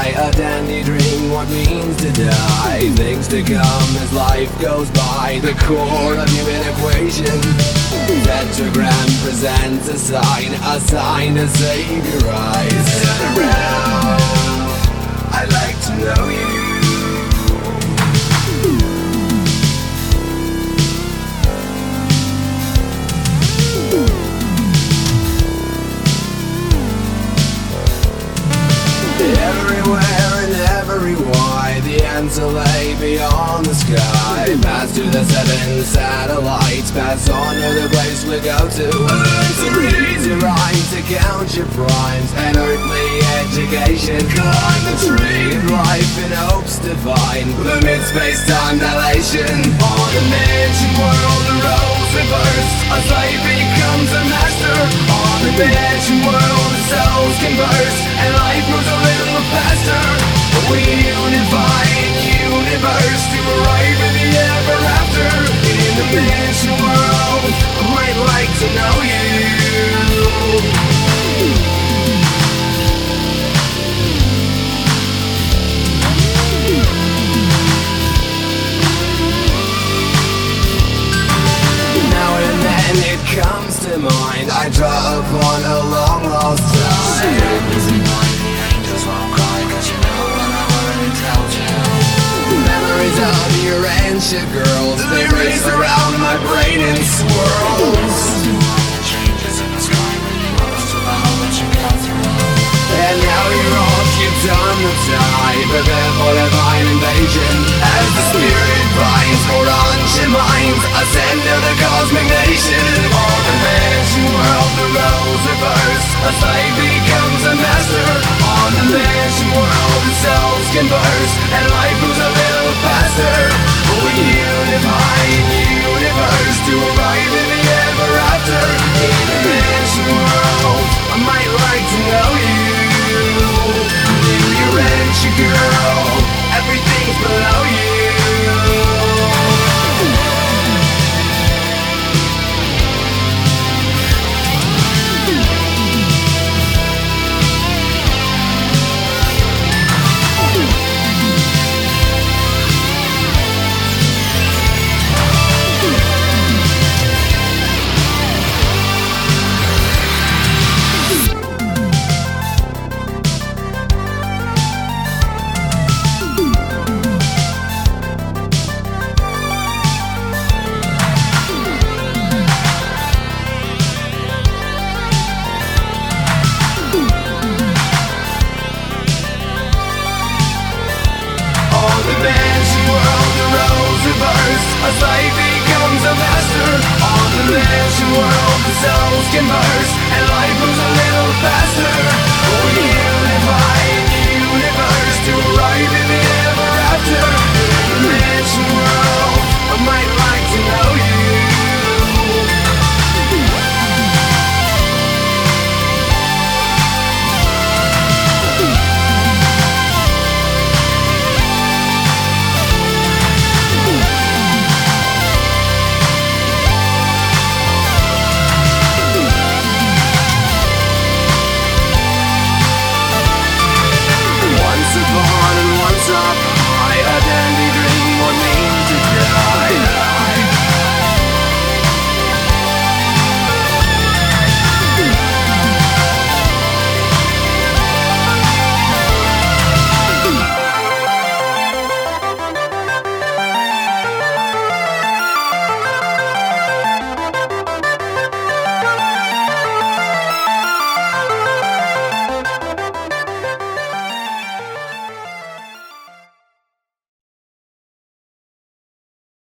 lie, a dandy dream, what means to die. Things to come as life goes by, the core of human equation. Tetragram presents a sign to save your eyes. Turn around, I'd like to know you. Everywhere and every why, the answer lay beyond the sky. Pass to the 7 satellites, pass on to the place we go to. Learn to read, to rhyme, to count your primes, an earthly education. Climb the tree of life in hopes divine, limit space-time dilation. On a mansion world, the roles reverse, a slave becomes a master. On a mansion world, the souls converse, and life moves a little faster. We unify in universe to arrive in the ever after. In the mansion world, I'd like to know you. Now and then it comes to mind, I draw upon a long lost time. Memories of your ancient girls, they race around my brain in swirls. And now you're off, you've done the time, prepare for divine invasion. As the spirit binds for ancient minds, ascend to the cosmic nation. On the mansion world, the roles reverse, a slave becomes a master. On the mansion world, the souls converse, and life moves a little faster. We unify in universe to arrive in the ever after. In the mansion world, I might like to know you. You're rich, girl, everything's below you. A slave becomes a master. On the mansion world, the souls converse, and life moves a little faster.